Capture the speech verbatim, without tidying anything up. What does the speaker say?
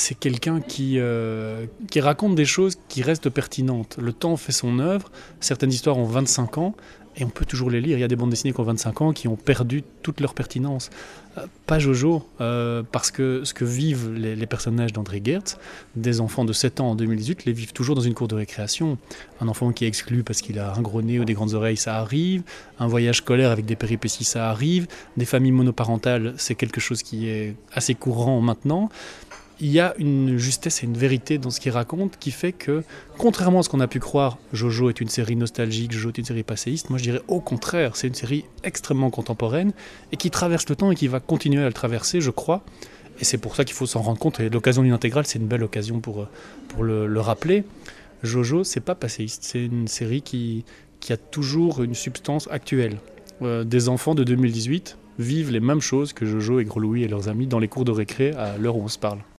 c'est quelqu'un qui, euh, qui raconte des choses qui restent pertinentes. Le temps fait son œuvre, certaines histoires ont vingt-cinq ans, et on peut toujours les lire. Il y a des bandes dessinées qui ont vingt-cinq ans, qui ont perdu toute leur pertinence. Euh, pas Jojo, euh, parce que ce que vivent les, les personnages d'André Geertz, des enfants de sept ans en deux mille dix-huit, les vivent toujours dans une cour de récréation. Un enfant qui est exclu parce qu'il a un gros nez ou des grandes oreilles, ça arrive. Un voyage scolaire avec des péripéties, ça arrive. Des familles monoparentales, c'est quelque chose qui est assez courant maintenant. Il y a une justesse et une vérité dans ce qu'il raconte qui fait que, contrairement à ce qu'on a pu croire, Jojo est une série nostalgique, Jojo est une série passéiste, moi je dirais au contraire, c'est une série extrêmement contemporaine et qui traverse le temps et qui va continuer à le traverser, je crois. Et c'est pour ça qu'il faut s'en rendre compte, et l'occasion d'une intégrale, c'est une belle occasion pour, pour le, le rappeler. Jojo, c'est pas passéiste, c'est une série qui, qui a toujours une substance actuelle. Euh, des enfants de deux mille dix-huit vivent les mêmes choses que Jojo et Gros Louis et leurs amis dans les cours de récré à l'heure où on se parle.